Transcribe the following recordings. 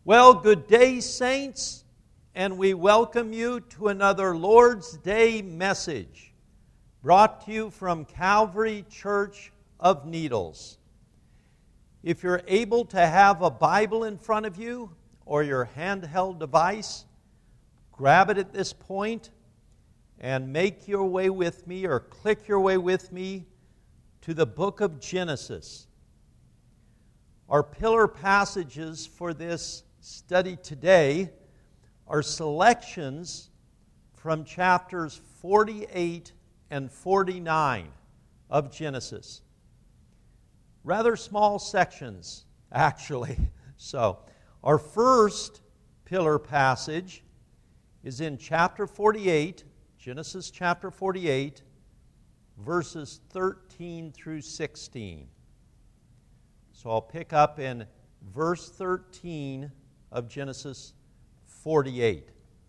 Well, good day, saints, and we welcome you to another Lord's Day message brought to you from Calvary Church of Needles. If you're able to have a Bible in front of you or your handheld device, grab it at this point and make your way with me or click your way with me to the book of Genesis. Our pillar passages for this study today are selections from chapters 48 and 49 of Genesis. Rather small sections, actually. So, our first pillar passage is in chapter 48, Genesis chapter 48, verses 13 through 16. So I'll pick up in verse 13 of Genesis 48.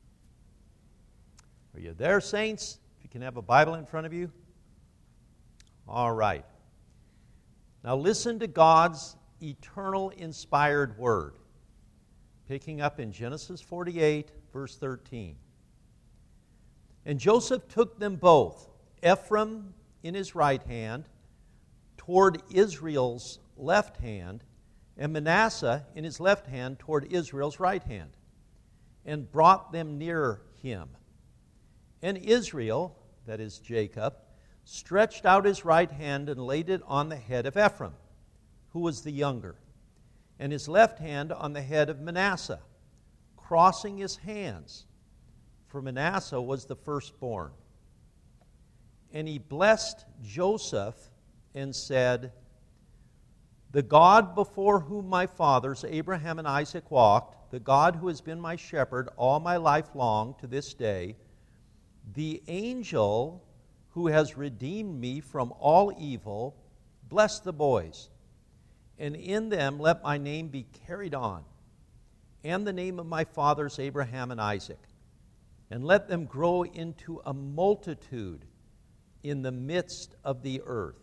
Are you there, saints? If you can have a Bible in front of you. All right. Now listen to God's eternal inspired word. Picking up in Genesis 48, verse 13. And Joseph took them both, Ephraim in his right hand, toward Israel's left hand, and Manasseh in his left hand toward Israel's right hand, and brought them near him. And Israel, that is Jacob, stretched out his right hand and laid it on the head of Ephraim, who was the younger, and his left hand on the head of Manasseh, crossing his hands, for Manasseh was the firstborn. And he blessed Joseph and said, "The God before whom my fathers Abraham and Isaac walked, the God who has been my shepherd all my life long to this day, the angel who has redeemed me from all evil, bless the boys, and in them let my name be carried on, and the name of my fathers Abraham and Isaac, and let them grow into a multitude in the midst of the earth."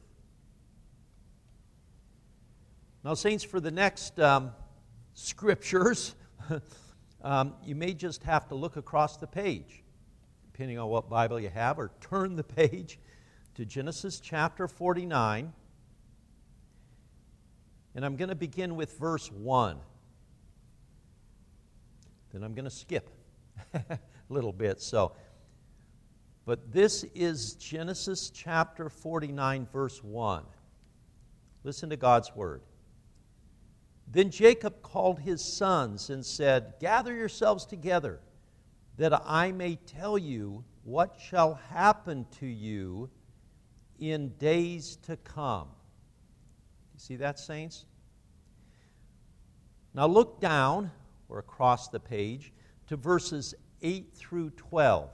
Now, saints, for the next scriptures, you may just have to look across the page, depending on what Bible you have, or turn the page to Genesis chapter 49. And I'm going to begin with verse 1. Then I'm going to skip a little bit. But this is Genesis chapter 49, verse 1. Listen to God's word. Then Jacob called his sons and said, "Gather yourselves together, that I may tell you what shall happen to you in days to come." You see that, saints? Now look down, or across the page, to verses 8 through 12.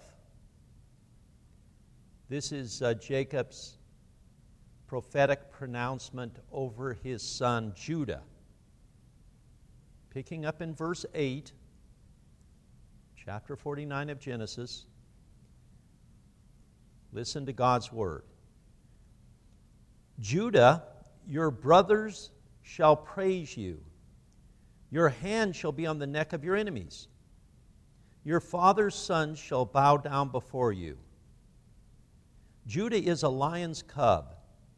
This is Jacob's prophetic pronouncement over his son Judah. Picking up in verse 8, chapter 49 of Genesis, listen to God's word. "Judah, your brothers shall praise you. Your hand shall be on the neck of your enemies. Your father's sons shall bow down before you. Judah is a lion's cub.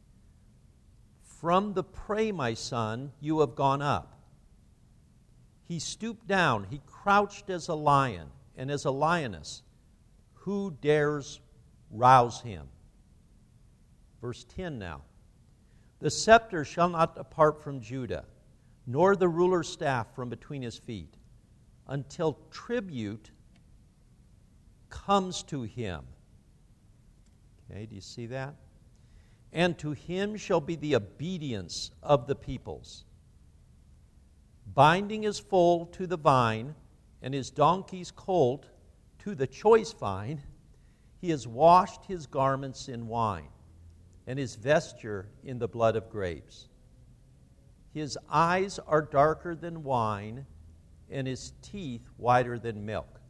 From the prey, my son, you have gone up. He stooped down, he crouched as a lion and as a lioness. Who dares rouse him?" Verse 10 now. "The scepter shall not depart from Judah, nor the ruler's staff from between his feet, until tribute comes to him." Okay, do you see that? "And to him shall be the obedience of the peoples. Binding his foal to the vine, and his donkey's colt to the choice vine, he has washed his garments in wine, and his vesture in the blood of grapes. His eyes are darker than wine, and his teeth whiter than milk."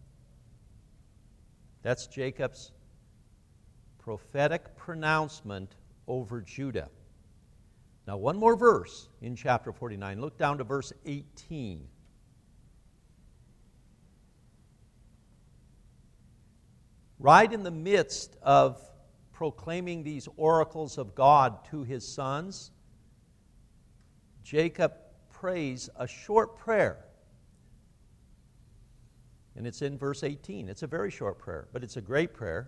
That's Jacob's prophetic pronouncement over Judah. Now, one more verse in chapter 49. Look down to verse 18. right in the midst of proclaiming these oracles of God to his sons, Jacob prays a short prayer. And it's in verse 18. It's a very short prayer, but it's a great prayer.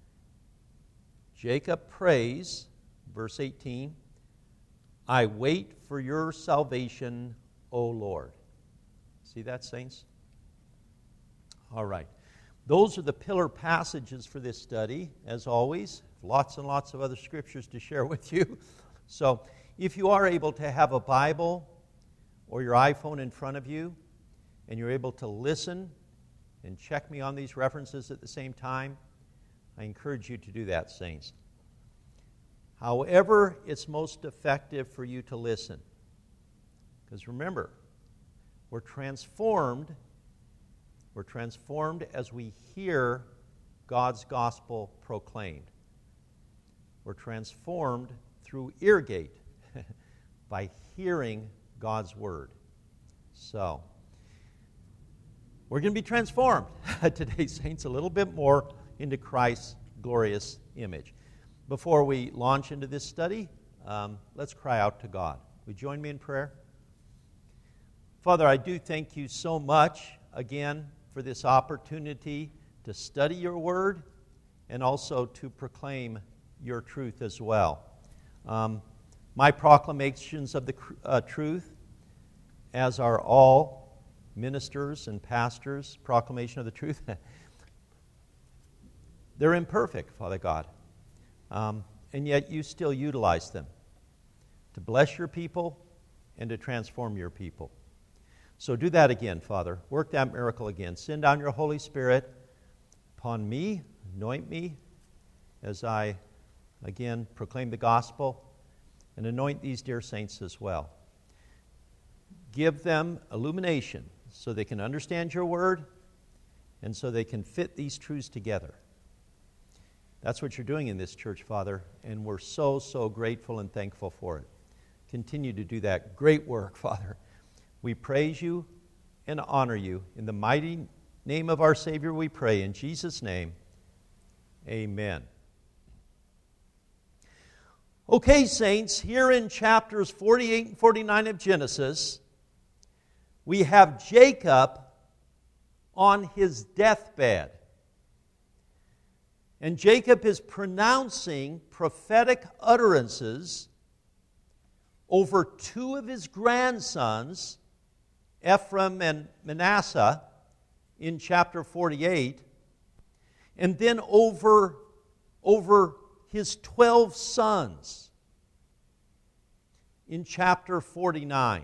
Jacob prays, verse 18, I wait for your salvation, O Lord. See that, saints? All right. Those are the pillar passages for this study, as always. Lots and lots of other scriptures to share with you. So if you are able to have a Bible or your iPhone in front of you, and you're able to listen and check me on these references at the same time, I encourage you to do that, saints. However, it's most effective for you to listen. Because remember, we're transformed as we hear God's gospel proclaimed. We're transformed through ear gate by hearing God's word. So, we're going to be transformed today, saints, a little bit more into Christ's glorious image. Before we launch into this study, let's cry out to God. Will you join me in prayer? Father, I do thank you so much, again, for this opportunity to study your word and also to proclaim your truth as well. My proclamations of the truth, as are all ministers and pastors' proclamation of the truth, they're imperfect, Father God. And yet you still utilize them to bless your people and to transform your people. So do that again, Father. Work that miracle again. Send down your Holy Spirit upon me, anoint me as I, again, proclaim the gospel, and anoint these dear saints as well. Give them illumination so they can understand your word and so they can fit these truths together. That's what you're doing in this church, Father, and we're so, so grateful and thankful for it. Continue to do that great work, Father. We praise you and honor you. In the mighty name of our Savior we pray. In Jesus' name, amen. Okay, saints, here in chapters 48 and 49 of Genesis, we have Jacob on his deathbed. And Jacob is pronouncing prophetic utterances over two of his grandsons, Ephraim and Manasseh, in chapter 48, and then over his 12 sons in chapter 49.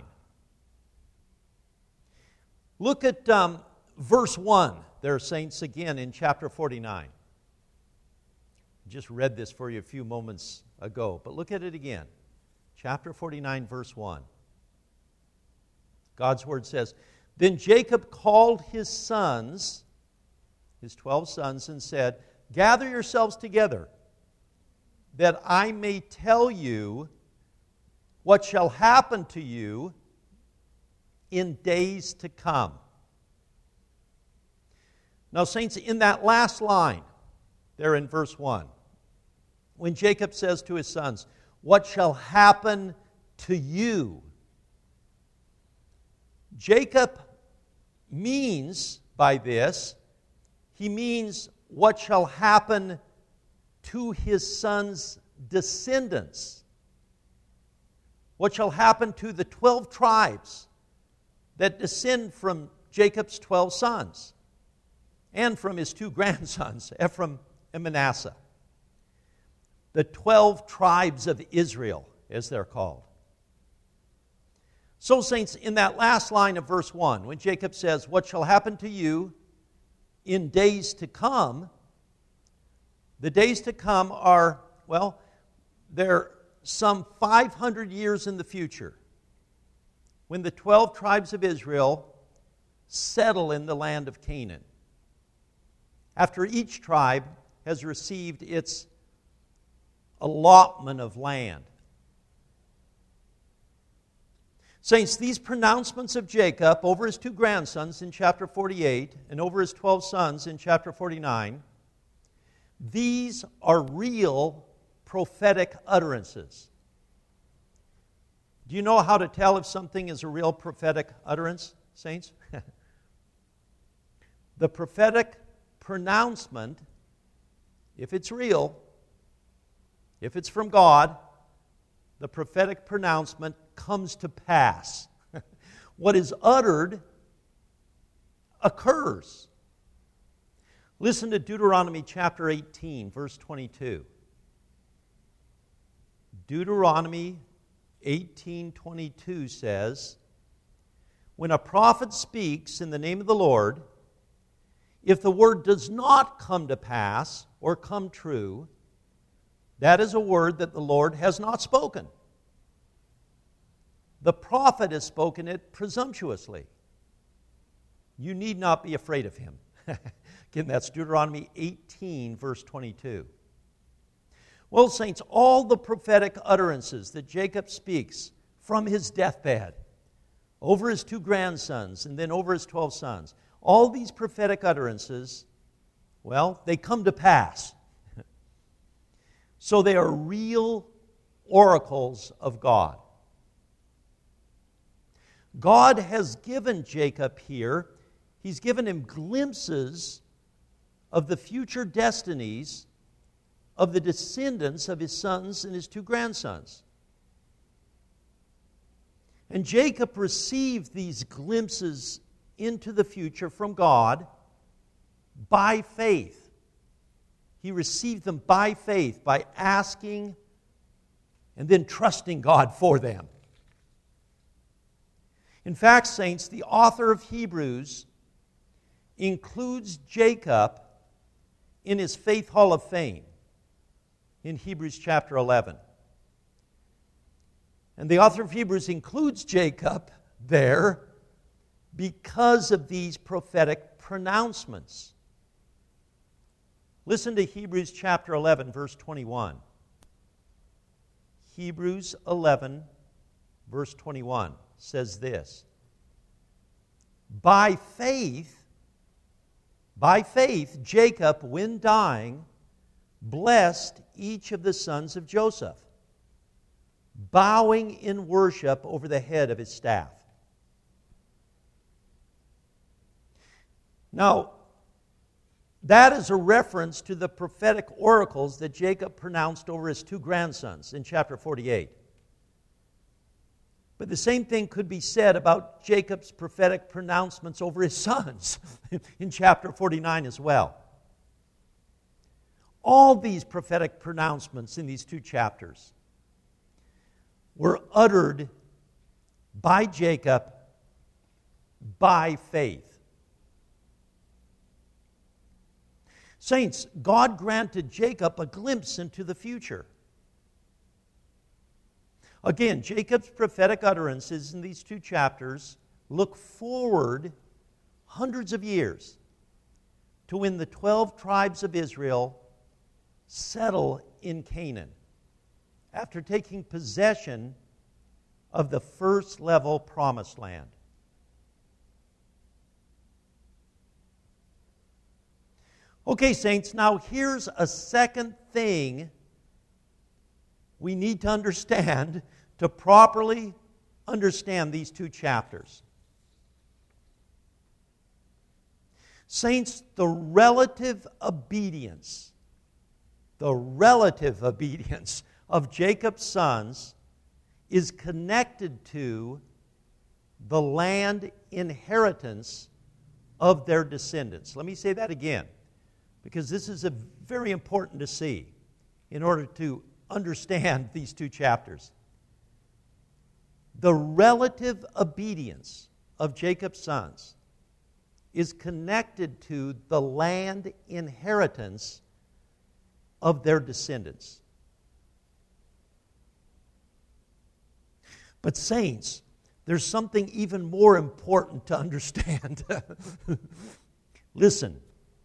Look at verse 1 there, saints, again in chapter 49. I just read this for you a few moments ago, but look at it again. Chapter 49, verse 1. God's word says, Then Jacob called his sons, his 12 sons, and said, Gather yourselves together, that I may tell you what shall happen to you in days to come. Now, saints, in that last line, there in verse 1, when Jacob says to his sons, What shall happen to you? Jacob means by this, he means what shall happen to his sons' descendants. What shall happen to the 12 tribes that descend from Jacob's 12 sons and from his two grandsons, Ephraim and Manasseh. The 12 tribes of Israel, as they're called. So, saints, in that last line of verse 1, when Jacob says, What shall happen to you in days to come? The days to come are, well, they're some 500 years in the future, when the 12 tribes of Israel settle in the land of Canaan. After each tribe has received its allotment of land. Saints, these pronouncements of Jacob over his two grandsons in chapter 48 and over his 12 sons in chapter 49 These are real prophetic utterances. Do you know how to tell if something is a real prophetic utterance, saints? The prophetic pronouncement, if it's real, if it's from God, the prophetic pronouncement comes to pass. What is uttered occurs. Listen to Deuteronomy chapter 18, verse 22. Deuteronomy 18:22 says, "When a prophet speaks in the name of the Lord, if the word does not come to pass or come true, that is a word that the Lord has not spoken. The prophet has spoken it presumptuously. You need not be afraid of him." Again, that's Deuteronomy 18, verse 22. Well, saints, all the prophetic utterances that Jacob speaks from his deathbed, over his 2 grandsons, and then over his 12 sons, all these prophetic utterances, well, they come to pass. So they are real oracles of God. God has given Jacob here, he's given him glimpses of the future destinies of the descendants of his sons and his 2 grandsons. And Jacob received these glimpses into the future from God by faith. He received them by faith, by asking and then trusting God for them. In fact, saints, the author of Hebrews includes Jacob in his Faith Hall of Fame in Hebrews chapter 11. And the author of Hebrews includes Jacob there because of these prophetic pronouncements. Listen to Hebrews chapter 11, verse 21. Hebrews 11, verse 21 says this: By faith, Jacob, when dying, blessed each of the sons of Joseph, bowing in worship over the head of his staff. Now, that is a reference to the prophetic oracles that Jacob pronounced over his 2 grandsons in chapter 48. But the same thing could be said about Jacob's prophetic pronouncements over his sons in chapter 49 as well. All these prophetic pronouncements in these 2 chapters were uttered by Jacob by faith. Saints, God granted Jacob a glimpse into the future. Again, Jacob's prophetic utterances in these 2 chapters look forward hundreds of years to when the 12 tribes of Israel settle in Canaan after taking possession of the first level promised land. Okay, saints, now here's a second thing we need to understand to properly understand these 2 chapters. Saints, the relative obedience of Jacob's sons is connected to the land inheritance of their descendants. Let me say that again, because this is very important to see in order to understand these 2 chapters. The relative obedience of Jacob's sons is connected to the land inheritance of their descendants. But saints, there's something even more important to understand. Listen.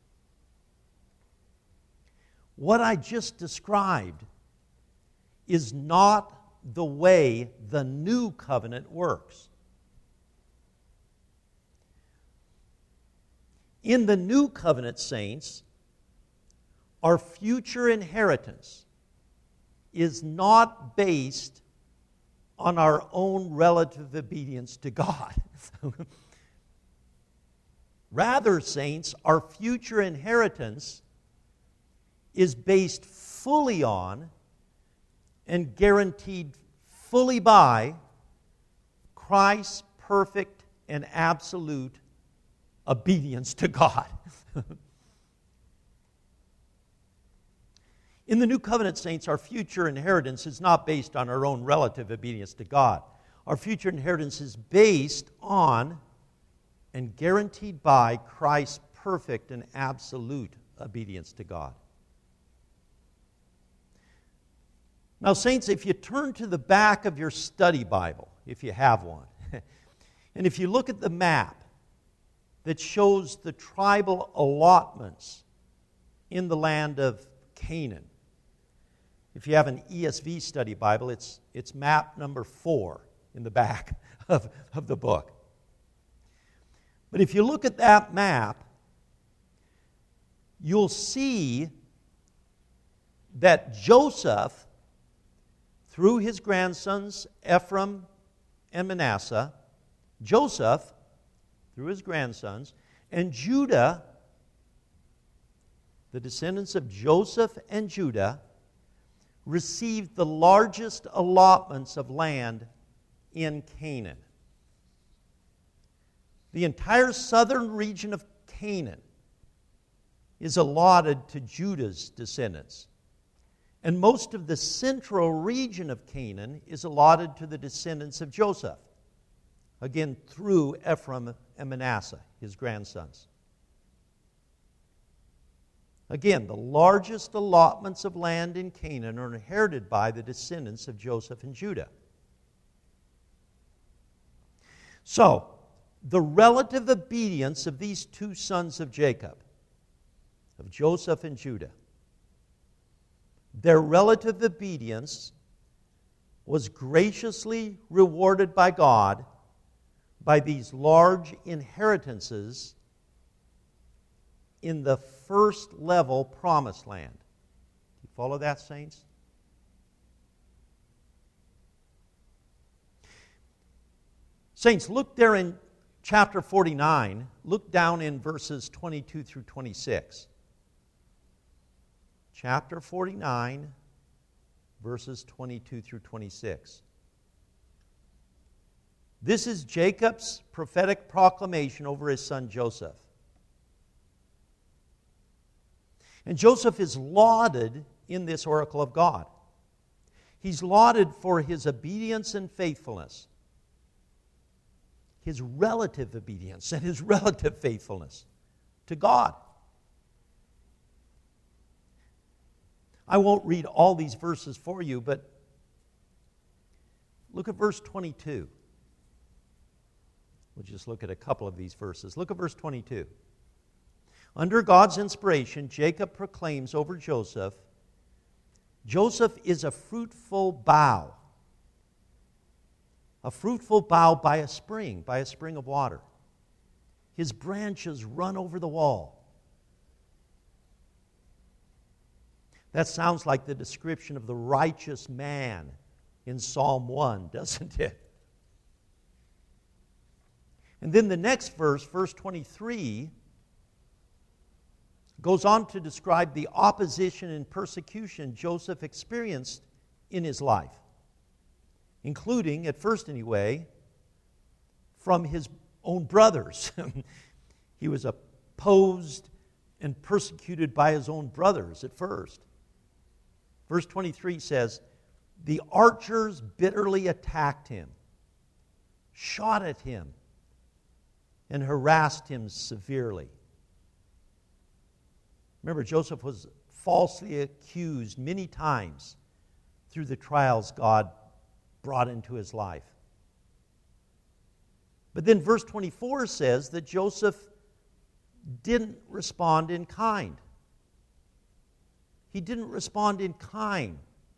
What I just described is not the way the new covenant works. In the new covenant, saints, our future inheritance is not based on our own relative obedience to God. Rather, saints, our future inheritance is based fully on and guaranteed fully by Christ's perfect and absolute obedience to God. In the New Covenant, saints, our future inheritance is not based on our own relative obedience to God. Our future inheritance is based on and guaranteed by Christ's perfect and absolute obedience to God. Now, saints, if you turn to the back of your study Bible, if you have one, and if you look at the map that shows the tribal allotments in the land of Canaan, if you have an ESV study Bible, it's map number 4 in the back of the book. But if you look at that map, you'll see that Joseph, through his grandsons Ephraim and Manasseh, Joseph, through his grandsons, and Judah, the descendants of Joseph and Judah, received the largest allotments of land in Canaan. The entire southern region of Canaan is allotted to Judah's descendants. And most of the central region of Canaan is allotted to the descendants of Joseph, again through Ephraim and Manasseh, his grandsons. Again, the largest allotments of land in Canaan are inherited by the descendants of Joseph and Judah. So, the relative obedience of these two sons of Jacob, of Joseph and Judah, their relative obedience was graciously rewarded by God by these large inheritances in the first level promised land. You follow that, saints? Saints, look there in chapter 49. Look down in verses 22 through 26. Chapter 49, verses 22 through 26. This is Jacob's prophetic proclamation over his son Joseph. And Joseph is lauded in this oracle of God. He's lauded for his obedience and faithfulness, his relative obedience and his relative faithfulness to God. I won't read all these verses for you, but look at verse 22. We'll just look at a couple of these verses. Look at verse 22. Under God's inspiration, Jacob proclaims over Joseph, Joseph is a fruitful bough by a spring of water. His branches run over the wall. That sounds like the description of the righteous man in Psalm 1, doesn't it? And then the next verse, verse 23, goes on to describe the opposition and persecution Joseph experienced in his life, including, at first anyway, from his own brothers. He was opposed and persecuted by his own brothers at first. Verse 23 says, the archers bitterly attacked him, shot at him, and harassed him severely. Remember, Joseph was falsely accused many times through the trials God brought into his life. But then verse 24 says that Joseph didn't respond in kind. He didn't respond in kind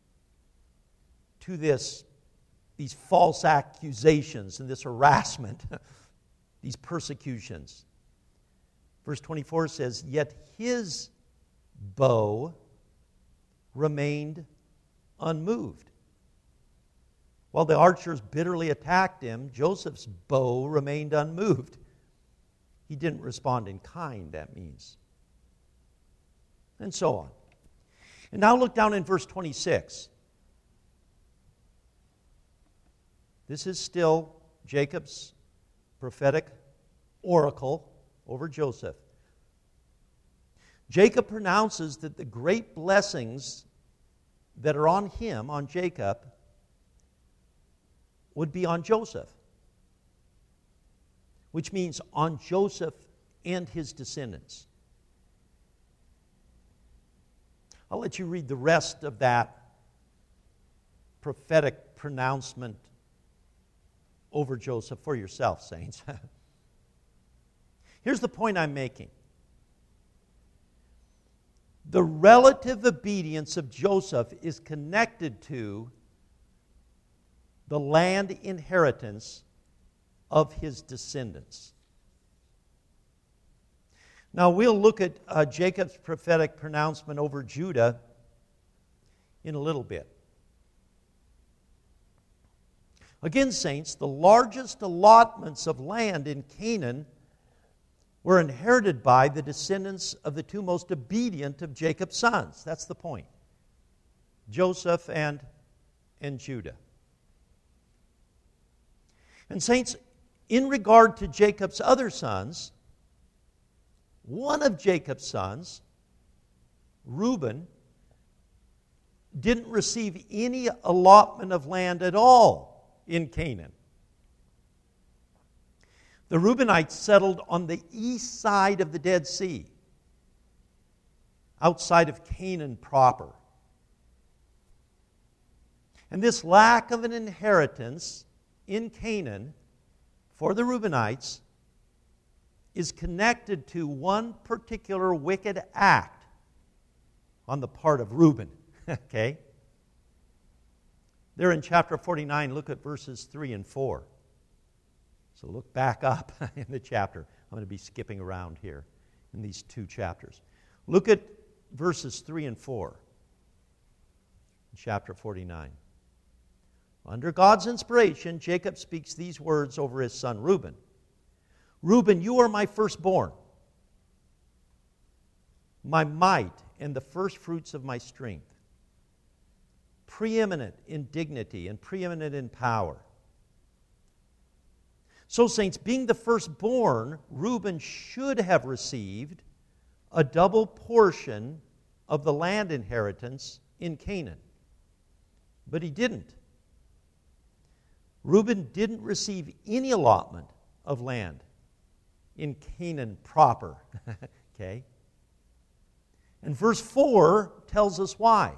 to these false accusations and this harassment, these persecutions. Verse 24 says, yet his bow remained unmoved. While the archers bitterly attacked him, Joseph's bow remained unmoved. He didn't respond in kind, that means. And so on. And now look down in verse 26. This is still Jacob's prophetic oracle over Joseph. Jacob pronounces that the great blessings that are on him, on Jacob, would be on Joseph, which means on Joseph and his descendants. I'll let you read the rest of that prophetic pronouncement over Joseph for yourself, saints. Here's the point I'm making. The relative obedience of Joseph is connected to the land inheritance of his descendants. Now we'll look at Jacob's prophetic pronouncement over Judah in a little bit. Again, saints, the largest allotments of land in Canaan were inherited by the descendants of the two most obedient of Jacob's sons. That's the point. Joseph and Judah. And saints, in regard to Jacob's other sons, one of Jacob's sons, Reuben, didn't receive any allotment of land at all in Canaan. The Reubenites settled on the east side of the Dead Sea, outside of Canaan proper. And this lack of an inheritance in Canaan for the Reubenites is connected to one particular wicked act on the part of Reuben. Okay? There in chapter 49, look at verses 3 and 4. So look back up in the chapter. I'm going to be skipping around here in these two chapters. Look at verses 3 and 4 in chapter 49. Under God's inspiration, Jacob speaks these words over his son Reuben. Reuben, you are my firstborn, my might, and the first fruits of my strength, preeminent in dignity and preeminent in power. So, saints, being the firstborn, Reuben should have received a double portion of the land inheritance in Canaan. But he didn't. Reuben didn't receive any allotment of land in Canaan proper. Okay? And verse 4 tells us why.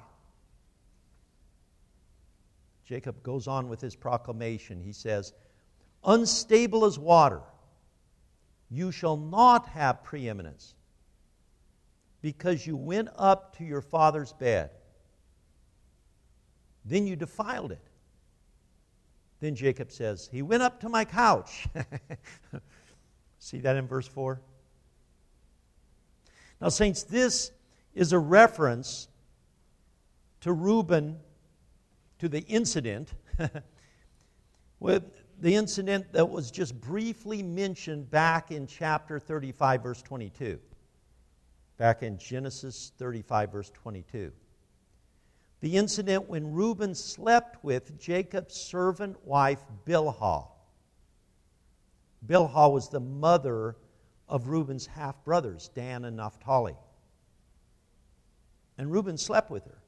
Jacob goes on with his proclamation. He says, unstable as water, you shall not have preeminence, because you went up to your father's bed. Then you defiled it. Then Jacob says, he went up to my couch. See that in verse 4? Now, saints, this is a reference to Reuben, to the incident, with the incident that was just briefly mentioned back in chapter 35, verse 22. Back in Genesis 35, verse 22. The incident when Reuben slept with Jacob's servant wife, Bilhah. Bilhah was the mother of Reuben's half-brothers, Dan and Naphtali. And Reuben slept with her.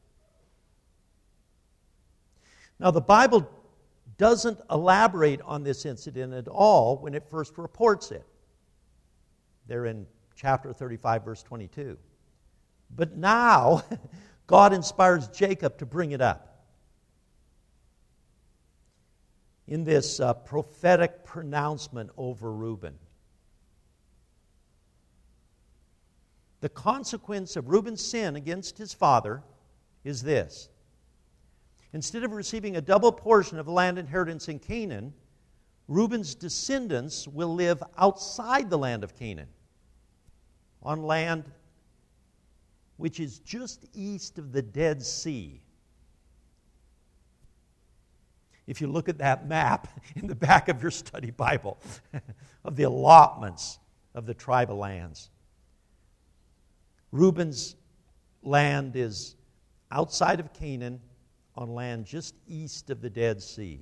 Now, the Bible doesn't elaborate on this incident at all when it first reports it. They're in chapter 35, verse 22. But now, God inspires Jacob to bring it up in this prophetic pronouncement over Reuben. The consequence of Reuben's sin against his father is this. Instead of receiving a double portion of the land inheritance in Canaan, Reuben's descendants will live outside the land of Canaan, on land which is just east of the Dead Sea. If you look at that map in the back of your study Bible of the allotments of the tribal lands, Reuben's land is outside of Canaan on land just east of the Dead Sea.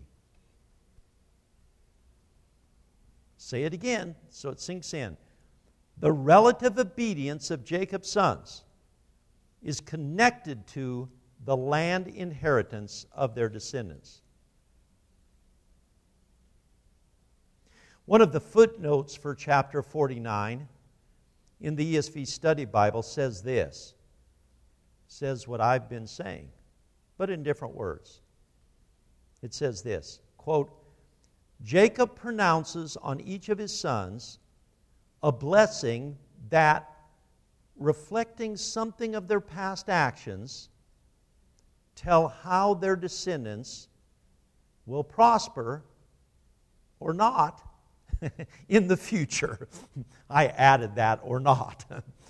Say it again so it sinks in. The relative obedience of Jacob's sons is connected to the land inheritance of their descendants. One of the footnotes for chapter 49 in the ESV Study Bible says this, says what I've been saying, but in different words. It says this, quote, Jacob pronounces on each of his sons a blessing that, reflecting something of their past actions, tell how their descendants will prosper or not in the future. I added that, or not.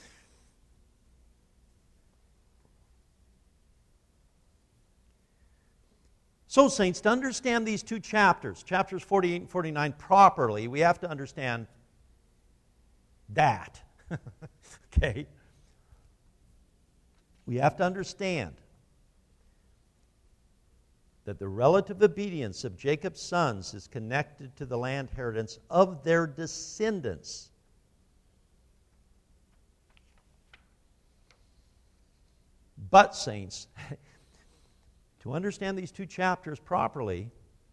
So, saints, to understand these two chapters, chapters 48 and 49 properly, we have to understand that. Okay? We have to understand that the relative obedience of Jacob's sons is connected to the land inheritance of their descendants. But, saints, to understand these two chapters properly,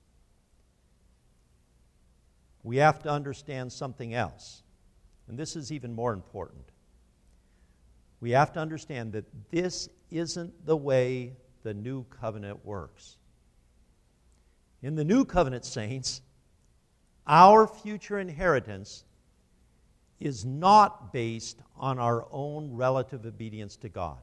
we have to understand something else. And this is even more important. We have to understand that this isn't the way the new covenant works. In the new covenant, saints, our future inheritance is not based on our own relative obedience to God.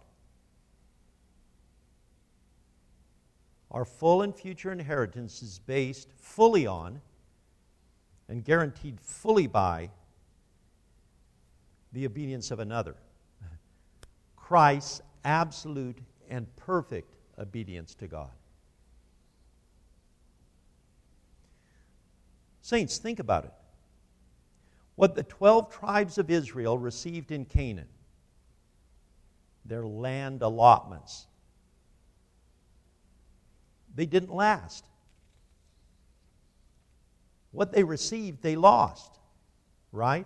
Our full and future inheritance is based fully on and guaranteed fully by the obedience of another. Christ's absolute and perfect obedience to God. Saints, think about it. What the 12 tribes of Israel received in Canaan, their land allotments, they didn't last. What they received, they lost. Right?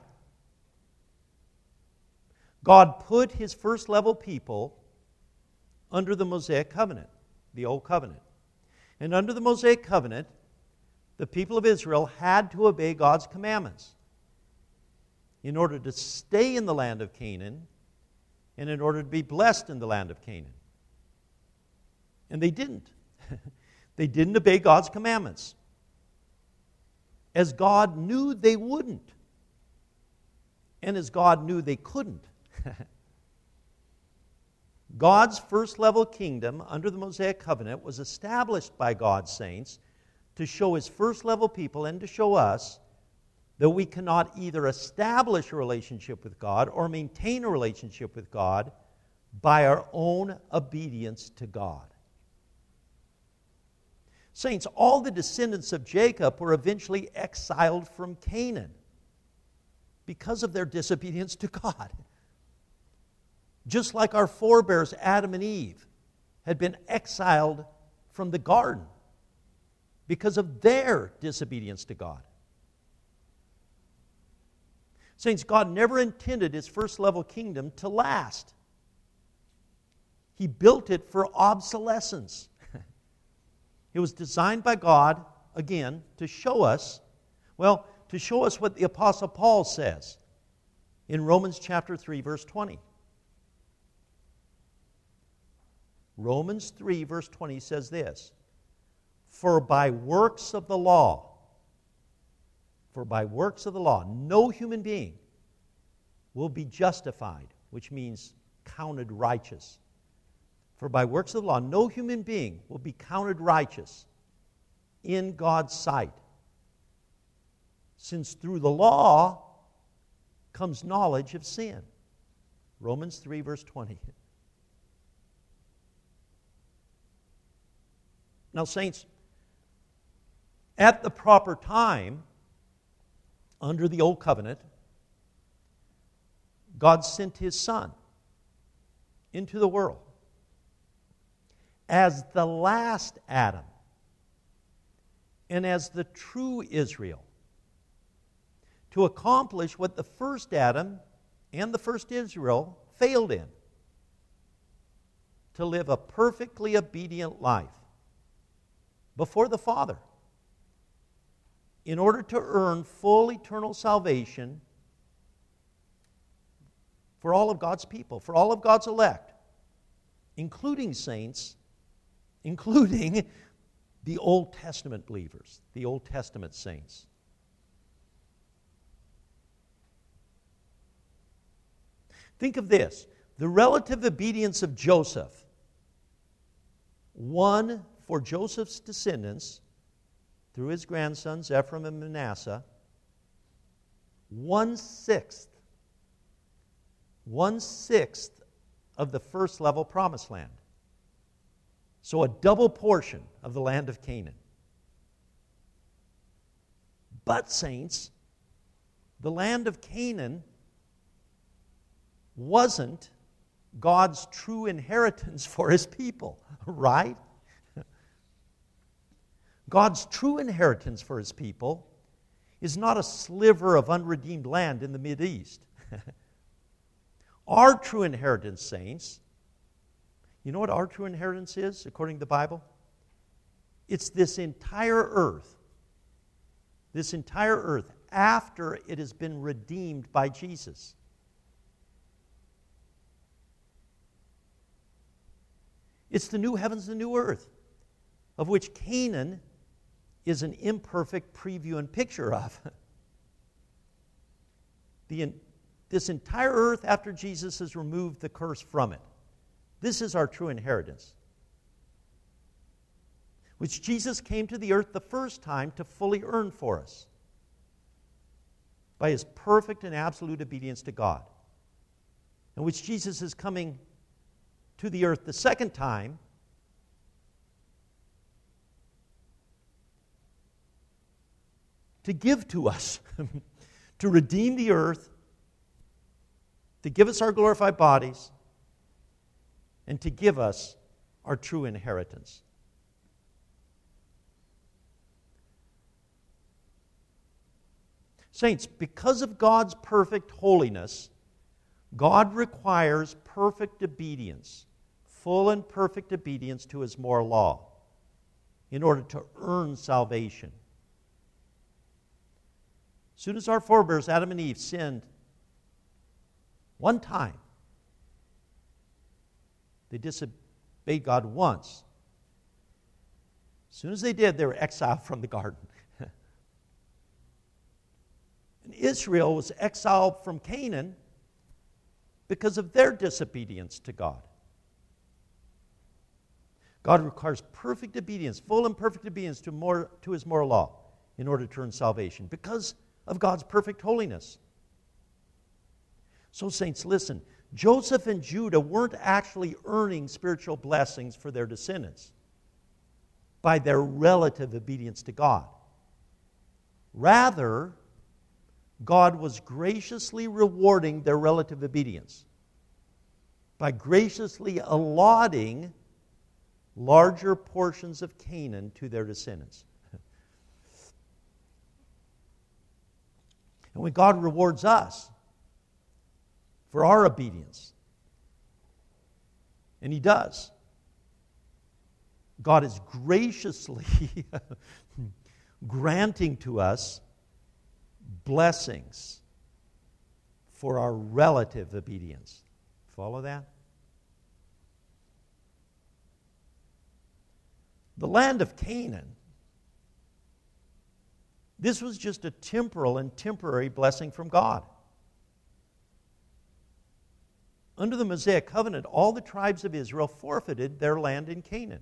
God put His first level people under the Mosaic covenant, the Old Covenant. And under the Mosaic covenant, the people of Israel had to obey God's commandments in order to stay in the land of Canaan and in order to be blessed in the land of Canaan. And they didn't. They didn't obey God's commandments, as God knew they wouldn't, and as God knew they couldn't. God's first level kingdom under the Mosaic covenant was established by God's saints to show His first level people and to show us that we cannot either establish a relationship with God or maintain a relationship with God by our own obedience to God. Saints, all the descendants of Jacob were eventually exiled from Canaan because of their disobedience to God. Just like our forebears, Adam and Eve, had been exiled from the garden because of their disobedience to God. Saints, God never intended His first level kingdom to last. He built it for obsolescence. It was designed by God, again, to show us what the Apostle Paul says in Romans chapter 3, verse 20. Romans 3, verse 20 says this, For by works of the law, no human being will be justified, which means counted righteous. For by works of the law, no human being will be counted righteous in God's sight, since through the law comes knowledge of sin. Romans 3, verse 20. Now, saints, at the proper time, under the Old Covenant, God sent His Son into the world as the last Adam and as the true Israel to accomplish what the first Adam and the first Israel failed in: to live a perfectly obedient life before the Father in order to earn full eternal salvation for all of God's people, for all of God's elect, including saints, including the Old Testament believers, the Old Testament saints. Think of this: the relative obedience of Joseph won for Joseph's descendants, through his grandsons Ephraim and Manasseh, 1/6 of the first level promised land. So a double portion of the land of Canaan. But, saints, the land of Canaan wasn't God's true inheritance for His people, right? God's true inheritance for His people is not a sliver of unredeemed land in the Mideast. Our true inheritance, saints, you know what our true inheritance is, according to the Bible? It's this entire earth. This entire earth, after it has been redeemed by Jesus. It's the new heavens and new earth, of which Canaan is an imperfect preview and picture of. This entire earth, after Jesus has removed the curse from it, this is our true inheritance, which Jesus came to the earth the first time to fully earn for us by His perfect and absolute obedience to God, and which Jesus is coming to the earth the second time to give to us, to redeem the earth, to give us our glorified bodies, and to give us our true inheritance. Saints, because of God's perfect holiness, God requires perfect obedience, full and perfect obedience to His moral law, in order to earn salvation. As soon as our forebears, Adam and Eve, sinned one time, they disobeyed God once. As soon as they did, they were exiled from the garden. And Israel was exiled from Canaan because of their disobedience to God. God requires perfect obedience, full and perfect obedience to His moral law in order to earn salvation, because of God's perfect holiness. So, saints, listen. Joseph and Judah weren't actually earning spiritual blessings for their descendants by their relative obedience to God. Rather, God was graciously rewarding their relative obedience by graciously allotting larger portions of Canaan to their descendants. And when God rewards us for our obedience, and He does, God is graciously granting to us blessings for our relative obedience. Follow that? The land of Canaan, this was just a temporal and temporary blessing from God. Under the Mosaic covenant, all the tribes of Israel forfeited their land in Canaan,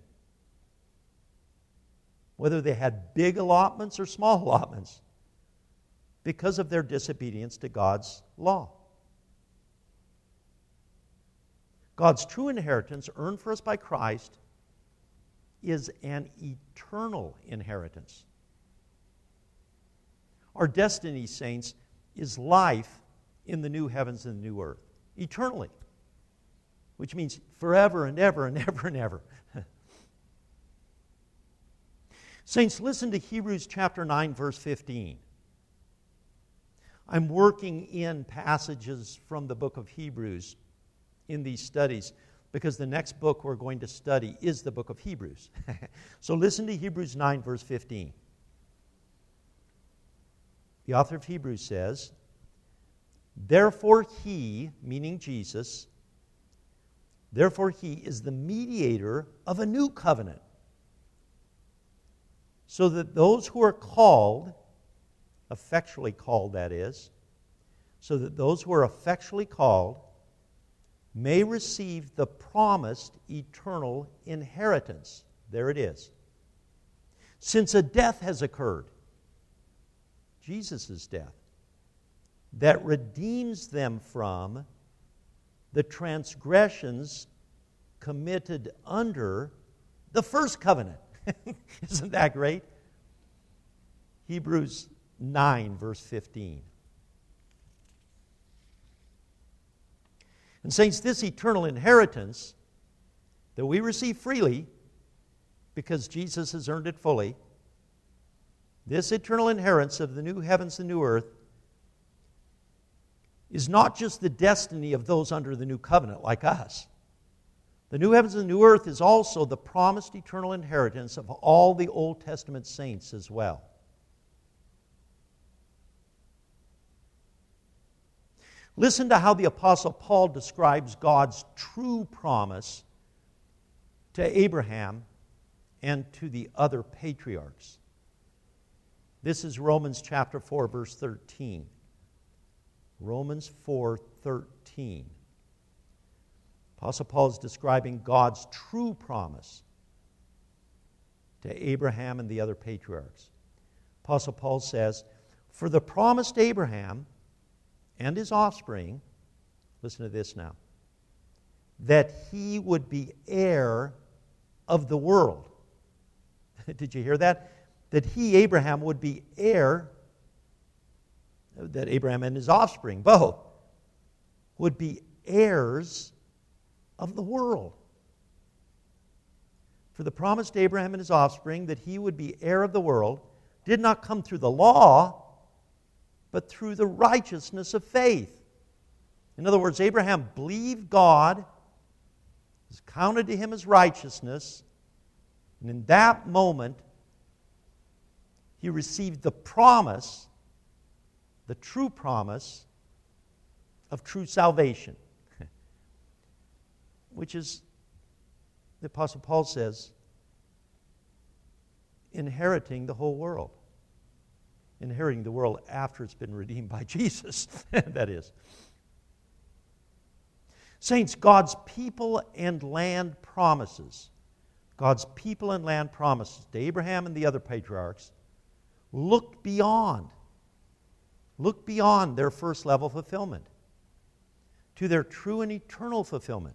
whether they had big allotments or small allotments, because of their disobedience to God's law. God's true inheritance, earned for us by Christ, is an eternal inheritance. Our destiny, saints, is life in the new heavens and the new earth, eternally, which means forever and ever and ever and ever. Saints, listen to Hebrews chapter 9, verse 15. I'm working in passages from the book of Hebrews in these studies because the next book we're going to study is the book of Hebrews. So listen to Hebrews 9, verse 15. The author of Hebrews says, "Therefore he," meaning Jesus, "therefore he is the mediator of a new covenant, so that those who are called," effectually called that is, "so that those who are effectually called may receive the promised eternal inheritance." There it is. "Since a death has occurred," Jesus' death, "that redeems them from the transgressions committed under the first covenant." Isn't that great? Hebrews 9, verse 15. And saints, this eternal inheritance that we receive freely because Jesus has earned it fully, this eternal inheritance of the new heavens and new earth is not just the destiny of those under the new covenant like us. The new heavens and new earth is also the promised eternal inheritance of all the Old Testament saints as well. Listen to how the Apostle Paul describes God's true promise to Abraham and to the other patriarchs. This is Romans chapter 4, verse 13. Romans 4:13. Apostle Paul is describing God's true promise to Abraham and the other patriarchs. Apostle Paul says, "For the promise to Abraham and his offspring," listen to this now, "that he would be heir of the world." Did you hear that? That he, Abraham, would be heir, that Abraham and his offspring, both, would be heirs of the world. For the promise to Abraham and his offspring that he would be heir of the world did not come through the law, but through the righteousness of faith. In other words, Abraham believed God, it was counted to him as righteousness, and in that moment, he received the promise, the true promise of true salvation, which is, the Apostle Paul says, inheriting the whole world. Inheriting the world after it's been redeemed by Jesus, that is. Saints, God's people and land promises, God's people and land promises to Abraham and the other patriarchs looked beyond their first level fulfillment to their true and eternal fulfillment,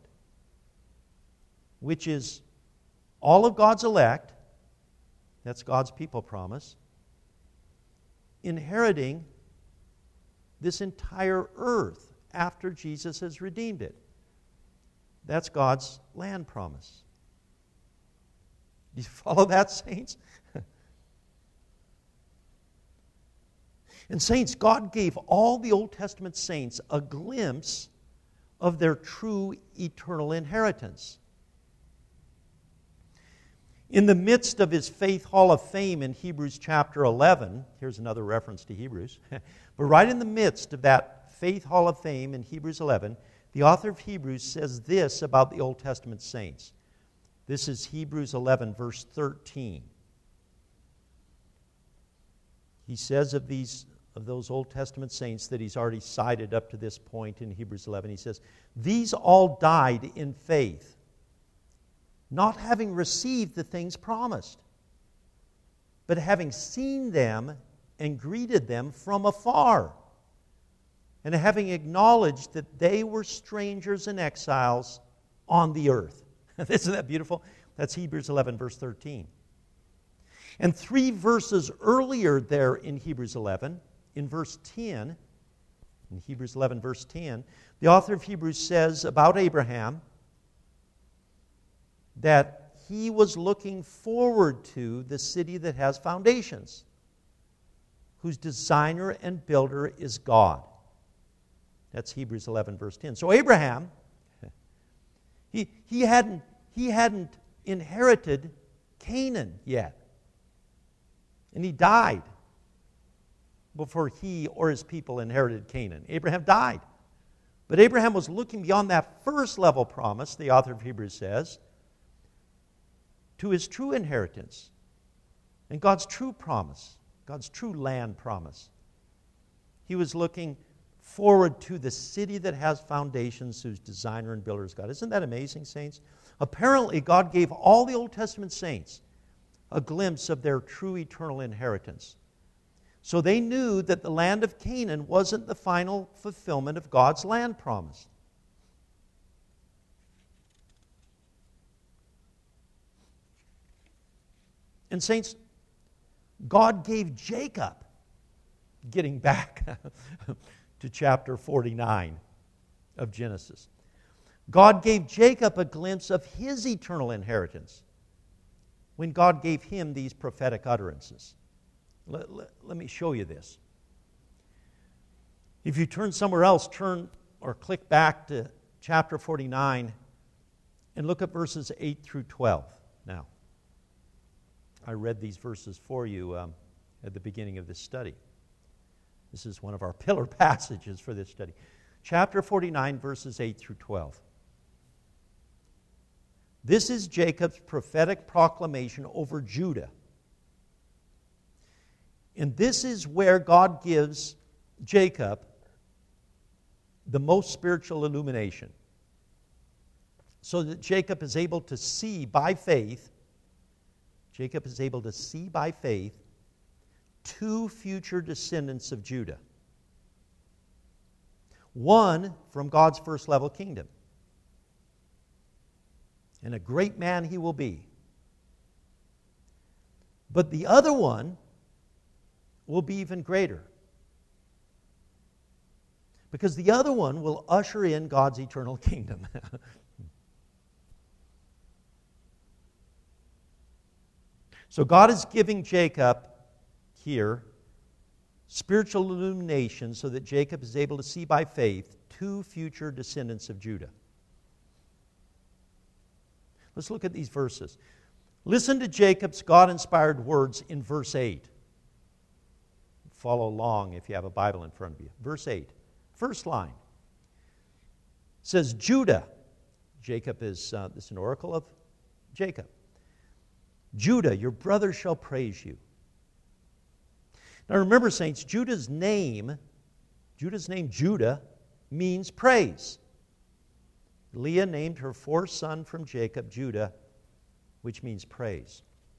which is all of God's elect, that's God's people promise, inheriting this entire earth after Jesus has redeemed it. That's God's land promise. Do you follow that, saints? And saints, God gave all the Old Testament saints a glimpse of their true eternal inheritance. In the midst of his Faith Hall of Fame in Hebrews chapter 11, here's another reference to Hebrews, but right in the midst of that Faith Hall of Fame in Hebrews 11, the author of Hebrews says this about the Old Testament saints. This is Hebrews 11, verse 13. He says of those Old Testament saints that he's already cited up to this point in Hebrews 11, he says, "These all died in faith, not having received the things promised, but having seen them and greeted them from afar, and having acknowledged that they were strangers and exiles on the earth." Isn't that beautiful? That's Hebrews 11, verse 13. And 3 verses earlier there in Hebrews 11, in verse 10, in Hebrews 11, verse 10, the author of Hebrews says about Abraham that he was looking forward to the city that has foundations, whose designer and builder is God. That's Hebrews 11, verse 10. So Abraham, he hadn't inherited Canaan yet. And he died before he or his people inherited Canaan. Abraham died. But Abraham was looking beyond that first level promise, the author of Hebrews says, to his true inheritance and God's true promise, God's true land promise. He was looking forward to the city that has foundations, whose designer and builder is God. Isn't that amazing, saints? Apparently, God gave all the Old Testament saints a glimpse of their true eternal inheritance. So they knew that the land of Canaan wasn't the final fulfillment of God's land promise. And saints, God gave Jacob, getting back to chapter 49 of Genesis, God gave Jacob a glimpse of his eternal inheritance when God gave him these prophetic utterances. Let me show you this. If you turn somewhere else, turn or click back to chapter 49 and look at verses 8 through 12 now. I read these verses for you at the beginning of this study. This is one of our pillar passages for this study. Chapter 49, verses 8 through 12. This is Jacob's prophetic proclamation over Judah. And this is where God gives Jacob the most spiritual illumination, so that Jacob is able to see by faith, two future descendants of Judah. One from God's first level kingdom. And a great man he will be. But the other one will be even greater. Because the other one will usher in God's eternal kingdom. So God is giving Jacob here spiritual illumination so that Jacob is able to see by faith two future descendants of Judah. Let's look at these verses. Listen to Jacob's God-inspired words in verse 8. Follow along if you have a Bible in front of you. Verse 8, first line, says, Judah. Jacob is an oracle of Jacob. Judah, your brother shall praise you. Now remember, saints, Judah's name Judah means praise. Leah named her fourth son from Jacob Judah, which means praise.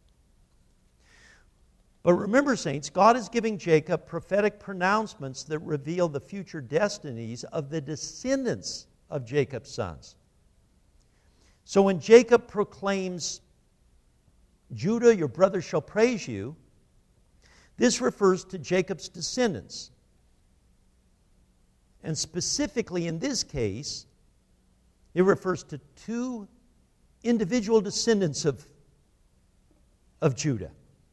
But remember, saints, God is giving Jacob prophetic pronouncements that reveal the future destinies of the descendants of Jacob's sons. So when Jacob proclaims, Judah, your brother shall praise you, this refers to Jacob's descendants. And specifically in this case, it refers to two individual descendants of Judah,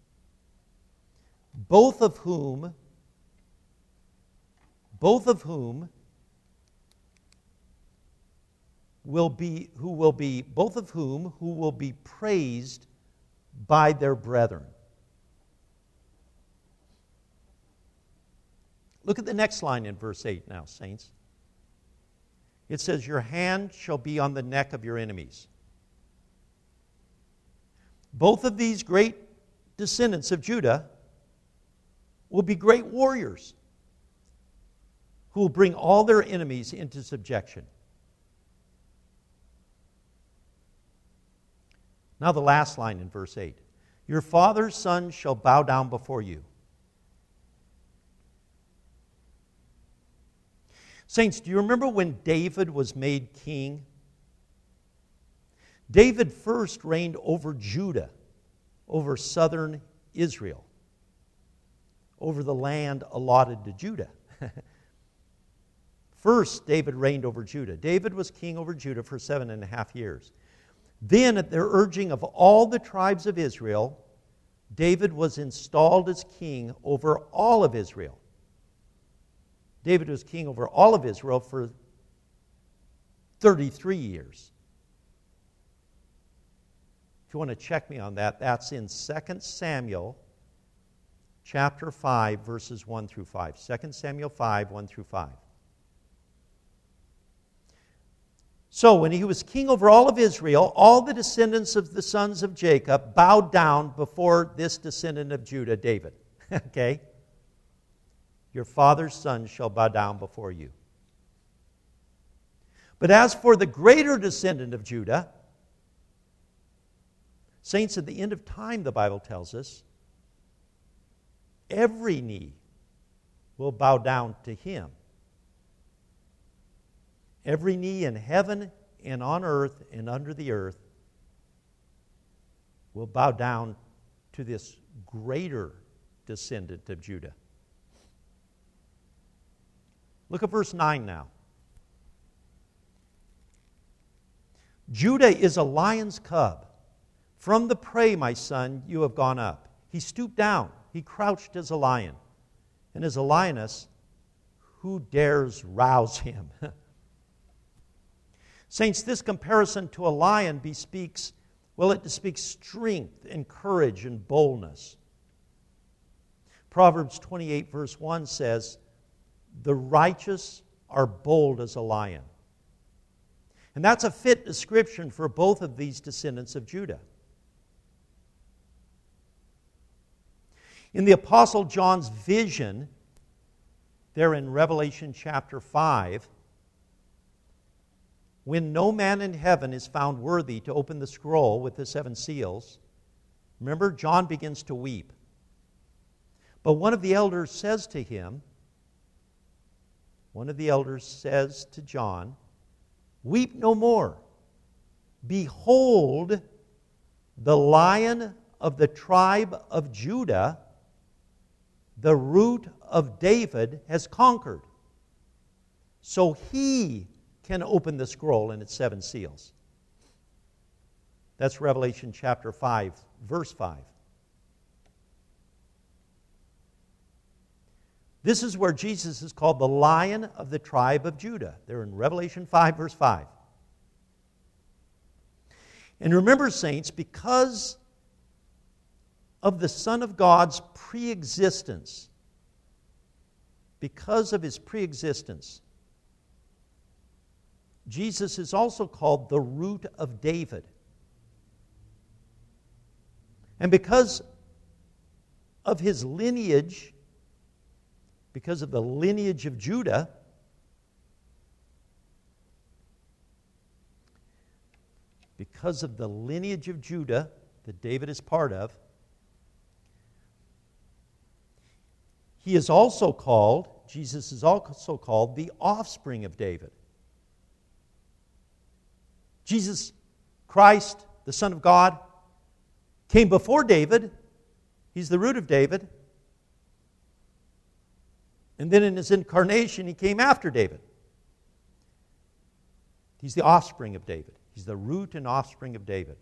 both of whom will be praised by their brethren. Look at the next line in verse 8 now, saints. It says, your hand shall be on the neck of your enemies. Both of these great descendants of Judah will be great warriors who will bring all their enemies into subjection. Now the last line in verse 8. Your father's son shall bow down before you. Saints, do you remember when David was made king? David first reigned over Judah, over southern Israel, over the land allotted to Judah. First, David reigned over Judah. David was king over Judah for 7.5 years. Then, at the urging of all the tribes of Israel, David was installed as king over all of Israel. David was king over all of Israel for 33 years. If you want to check me on that, that's in 2 Samuel chapter 5, verses 1 through 5. 2 Samuel 5, 1 through 5. So when he was king over all of Israel, all the descendants of the sons of Jacob bowed down before this descendant of Judah, David. Okay? Your father's son shall bow down before you. But as for the greater descendant of Judah, saints, at the end of time, the Bible tells us, every knee will bow down to him. Every knee in heaven and on earth and under the earth will bow down to this greater descendant of Judah. Look at verse 9 now. Judah is a lion's cub. From the prey, my son, you have gone up. He stooped down. He crouched as a lion. And as a lioness, who dares rouse him? Saints, this comparison to a lion bespeaks strength and courage and boldness. Proverbs 28 verse 1 says, the righteous are bold as a lion. And that's a fit description for both of these descendants of Judah. In the Apostle John's vision, there in Revelation chapter 5, when no man in heaven is found worthy to open the scroll with the 7 seals, remember, John begins to weep. But one of the elders says to John, weep no more. Behold, the Lion of the tribe of Judah, the root of David, has conquered. So he can open the scroll and its 7 seals. That's Revelation chapter 5, verse 5. This is where Jesus is called the Lion of the tribe of Judah. They're in Revelation 5, verse 5. And remember, saints, because of the Son of God's pre-existence, Jesus is also called the root of David. And because of his lineage, because of the lineage of Judah, that David is part of, Jesus is also called the offspring of David. Jesus Christ, the Son of God, came before David. He's the root of David. And then in his incarnation, he came after David. He's the offspring of David. He's the root and offspring of David.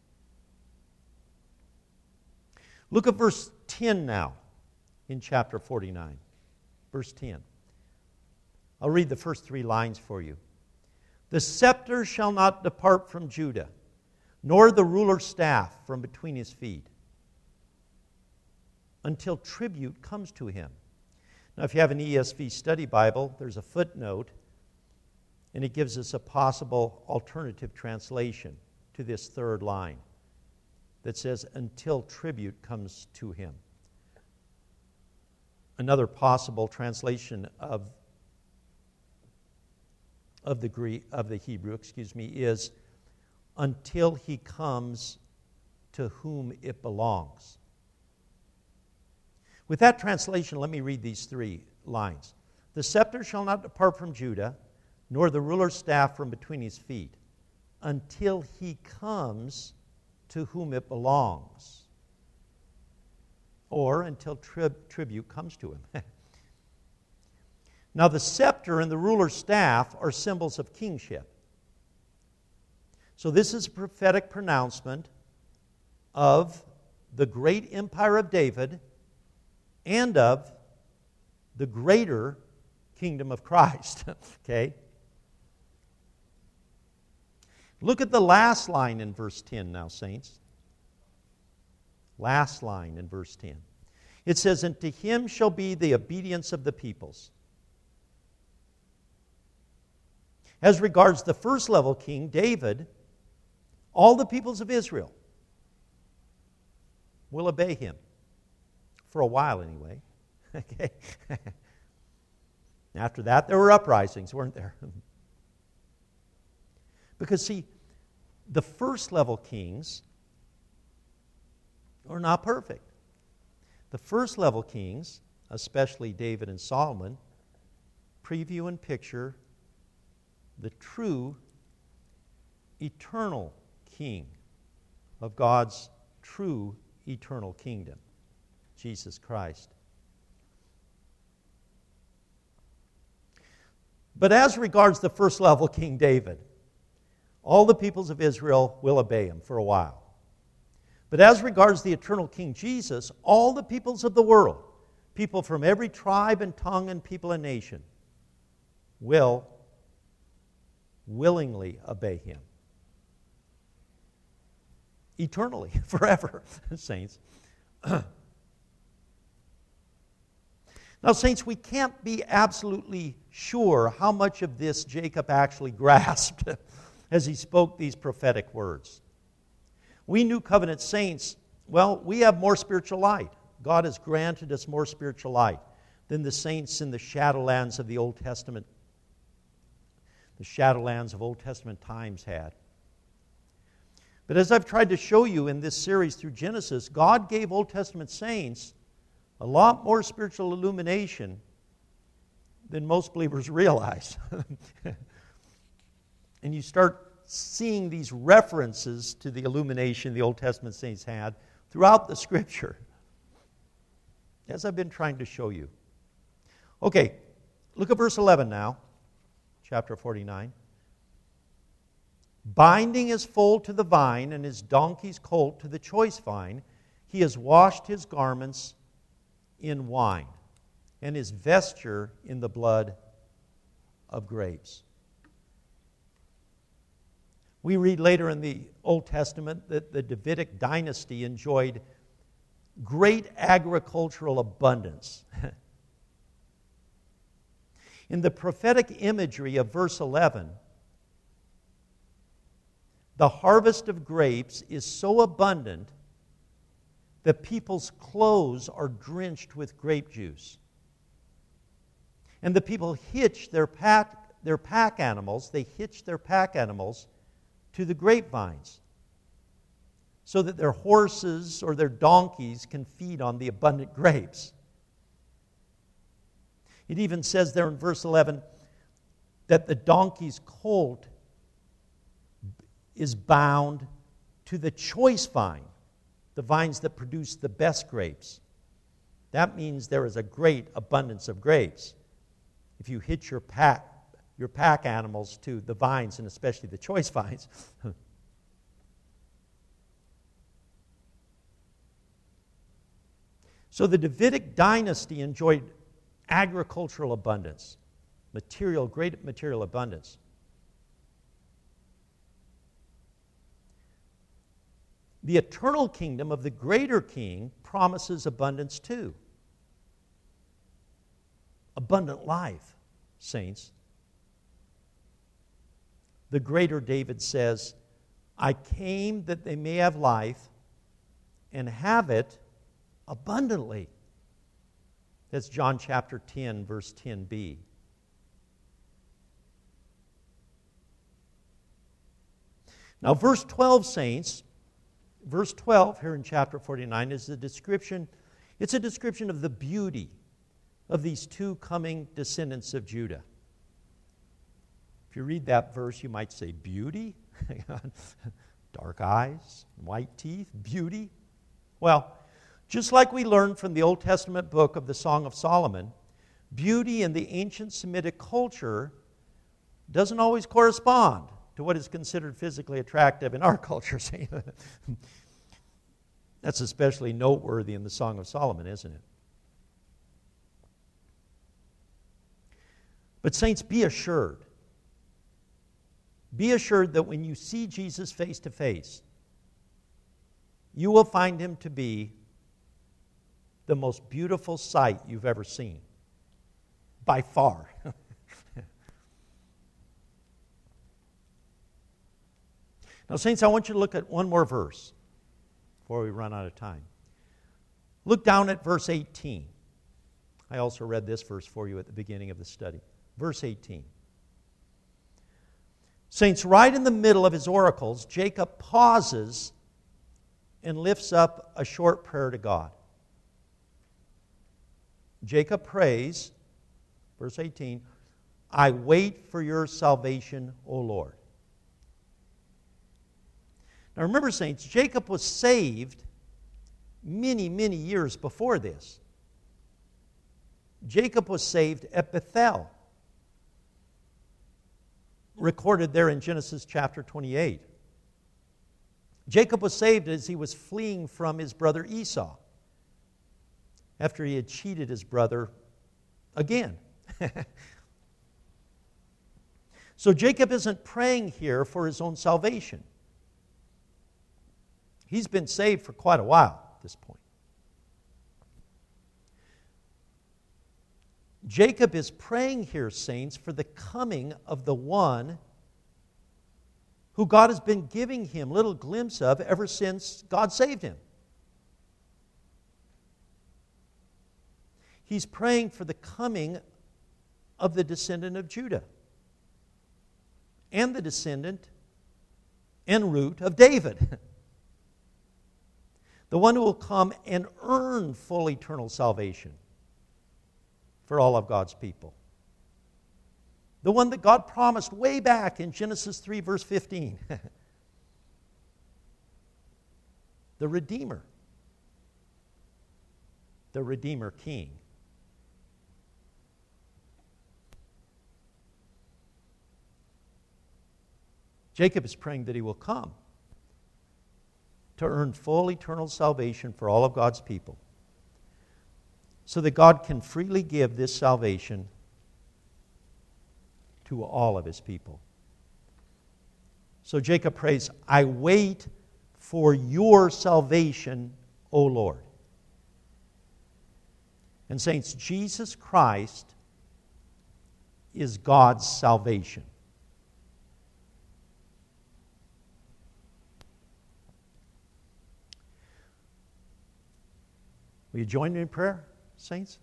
Look at verse 10 now in chapter 49. Verse 10. I'll read the first 3 lines for you. The scepter shall not depart from Judah, nor the ruler's staff from between his feet, until tribute comes to him. Now, if you have an ESV study Bible, there's a footnote, and it gives us a possible alternative translation to this third line that says, until tribute comes to him. Another possible translation of the Hebrew, is until he comes to whom it belongs. With that translation, let me read these 3 lines. The scepter shall not depart from Judah, nor the ruler's staff from between his feet, until he comes to whom it belongs, or until tribute comes to him. Now, the scepter and the ruler's staff are symbols of kingship. So this is a prophetic pronouncement of the great empire of David and of the greater kingdom of Christ. Okay? Look at the last line in verse 10 now, saints. Last line in verse 10. It says, "And to him shall be the obedience of the peoples." As regards the first level king, David, all the peoples of Israel will obey him. For a while, anyway. Okay. After that, there were uprisings, weren't there? Because, see, the first level kings are not perfect. The first level kings, especially David and Solomon, preview and picture the true eternal king of God's true eternal kingdom, Jesus Christ. But as regards the first level King David, all the peoples of Israel will obey him for a while. But as regards the eternal King Jesus, all the peoples of the world, people from every tribe and tongue and people and nation, will willingly obey him. Eternally, forever, saints. Now, saints, we can't be absolutely sure how much of this Jacob actually grasped as he spoke these prophetic words. We New Covenant saints, well, we have more spiritual light. God has granted us more spiritual light than the saints in the shadowlands of the Old Testament, the shadowlands of Old Testament times had. But as I've tried to show you in this series through Genesis, God gave Old Testament saints a lot more spiritual illumination than most believers realize. And you start seeing these references to the illumination the Old Testament saints had throughout the Scripture, as I've been trying to show you. Okay, look at verse 11 now, chapter 49. "Binding his foal to the vine and his donkey's colt to the choice vine, he has washed his garments in wine, and his vesture in the blood of grapes." We read later in the Old Testament that the Davidic dynasty enjoyed great agricultural abundance. In the prophetic imagery of verse 11, the harvest of grapes is so abundant that people's clothes are drenched with grape juice. And the people hitch their pack animals to the grapevines so that their horses or their donkeys can feed on the abundant grapes. It even says there in verse 11 that the donkey's colt is bound to the choice vine, the vines that produce the best grapes. That means there is a great abundance of grapes. If you hitch your pack animals to the vines, and especially the choice vines. So the Davidic dynasty enjoyed agricultural abundance, great material abundance. The eternal kingdom of the greater king promises abundance too. Abundant life, saints. The greater David says, "I came that they may have life and have it abundantly." That's John chapter 10, verse 10b. Now, verse 12, saints, verse 12 here in chapter 49 is a description of the beauty of these two coming descendants of Judah. If you read that verse, you might say, beauty? Dark eyes, white teeth, beauty. Well, just like we learned from the Old Testament book of the Song of Solomon, beauty in the ancient Semitic culture doesn't always correspond to what is considered physically attractive in our culture. That's especially noteworthy in the Song of Solomon, isn't it? But saints, be assured. Be assured that when you see Jesus face to face, you will find him to be the most beautiful sight you've ever seen. By far. Now, saints, I want you to look at one more verse before we run out of time. Look down at verse 18. I also read this verse for you at the beginning of the study. Verse 18. Saints, right in the middle of his oracles, Jacob pauses and lifts up a short prayer to God. Jacob prays, verse 18, I wait for your salvation, O Lord. Now remember, saints, Jacob was saved many, many years before this. Jacob was saved at Bethel, recorded there in Genesis chapter 28. Jacob was saved as he was fleeing from his brother Esau, after he had cheated his brother again. So Jacob isn't praying here for his own salvation. He's been saved for quite a while at this point. Jacob is praying here, saints, for the coming of the one who God has been giving him little glimpse of ever since God saved him. He's praying for the coming of the descendant of Judah and the descendant and root of David. The one who will come and earn full eternal salvation for all of God's people. The one that God promised way back in Genesis 3, verse 15. The Redeemer. The Redeemer King. Jacob is praying that he will come to earn full eternal salvation for all of God's people, so that God can freely give this salvation to all of his people. So Jacob prays, I wait for your salvation, O Lord. And saints, Jesus Christ is God's salvation. Will you join me in prayer, saints?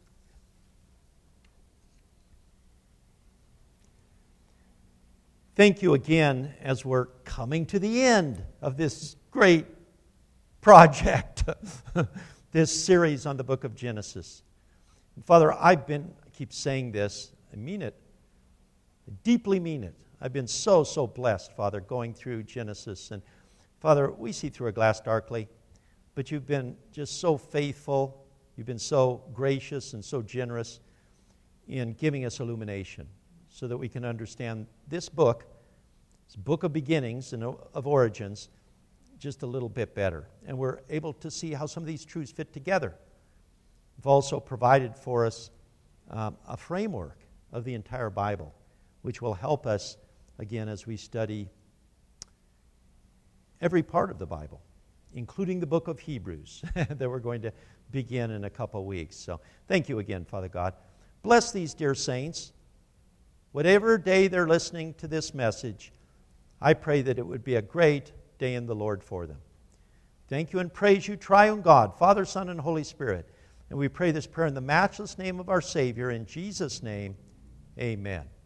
Thank you again as we're coming to the end of this great project, this series on the book of Genesis. And Father, I keep saying this, I mean it, I deeply mean it. I've been so blessed, Father, going through Genesis. And Father, we see through a glass darkly, but you've been just so faithful. You've been so gracious and so generous in giving us illumination so that we can understand this book of beginnings and of origins, just a little bit better. And we're able to see how some of these truths fit together. You've also provided for us a framework of the entire Bible, which will help us, again, as we study every part of the Bible, including the book of Hebrews that we're going to begin in a couple weeks. So thank you again, Father God. Bless these dear saints. Whatever day they're listening to this message, I pray that it would be a great day in the Lord for them. Thank you and praise you, triune God, Father, Son, and Holy Spirit. And we pray this prayer in the matchless name of our Savior. In Jesus' name, amen.